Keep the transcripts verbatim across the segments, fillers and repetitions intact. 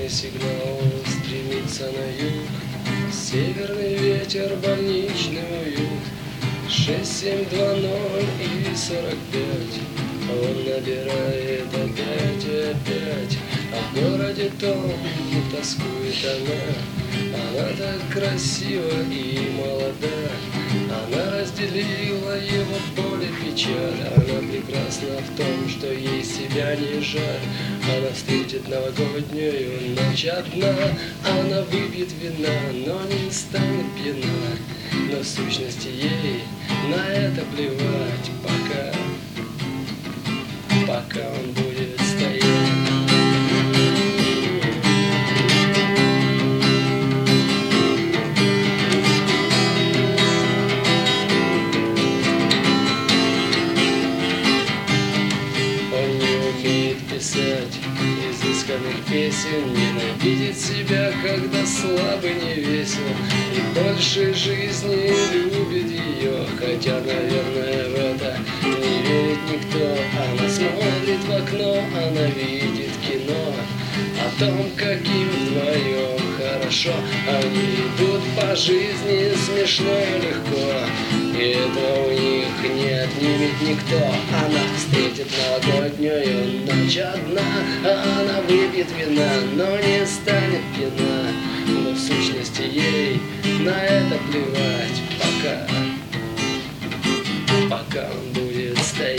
Тревожный сигнал стремится на юг, северный ветер, больничный уют. Шесть, семь, два, ноль и сорок пять. Он набирает опять и опять. А в городе том тоскует она. Она так красива и молода. Она разделила его боль и печаль. Она прекрасна в том, что ей себя не жаль. Она встретит новогоднюю ночь одна. Она выпьет вина, но не станет пьяна. Но в сущности ей на это плевать, пока, пока он будет стоять. Он не умеет писать изысканных песен, ненавидит себя, когда слаб и не весел, и больше жизни любит ее, хотя, наверное, в это не верит никто. Она смотрит в окно, она видит кино о том, каким вдвоем хорошо. Они идут по жизни смешно и легко, и это у них не отнимет никто. Она встретит новогоднюю ночь одна. Она выпьет вина, но не станет пьяна. Но в сущности ей на это плевать, пока, пока он будет стоять.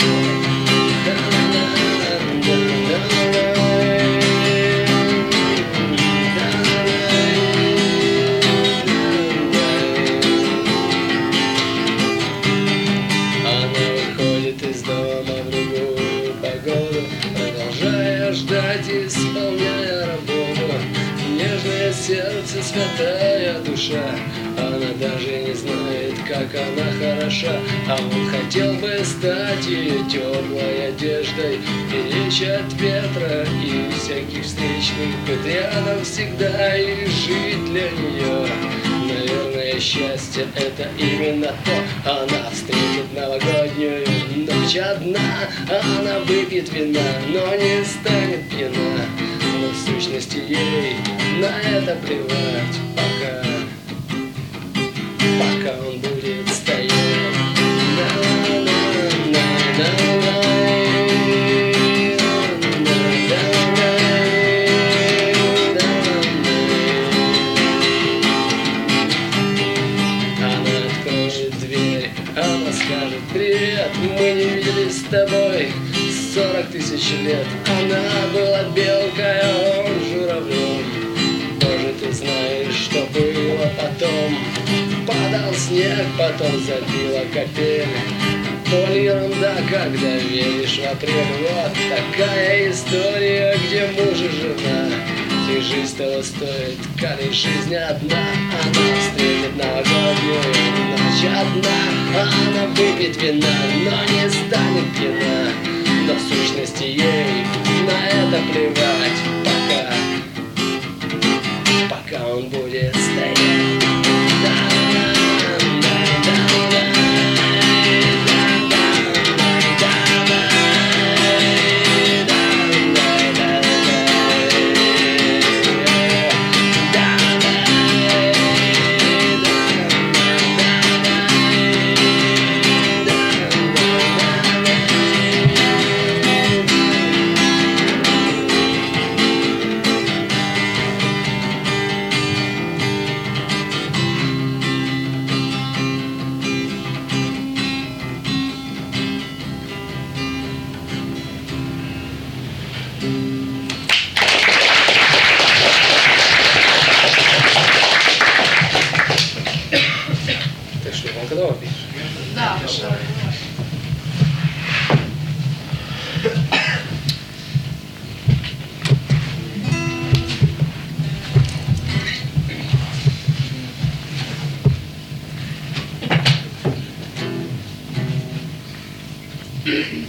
Продолжая ждать, исполняя работу, нежное сердце, святая душа. Она даже не знает, как она хороша. А он хотел бы стать ее теплой одеждой, беречь от ветра и всяких встречных бед, рядом всегда и жить для нее. Наверное, счастье — это именно то. Она встретит новогоднюю ночь одна. Она выпьет вина, но не станет пьяна. Но в сущности ей на это плевать, пока, пока он будет стоять. Она скажет: привет, мы не виделись с тобой сорок тысяч лет. Она была белкой, а он журавлем. Боже, ты знаешь, что было потом. Падал снег, потом забила капель. Боль, ерунда, когда веришь в апрель. Вот такая история, где муж и жена. И жизнь того стоит, коли жизнь одна. Она встретит новогоднюю ночь одна. Она выпьет вина, но не станет пьяна. Но в сущности ей на это плевать, пока, пока он будет стоять. Ты что, Волкодава пишешь? Да.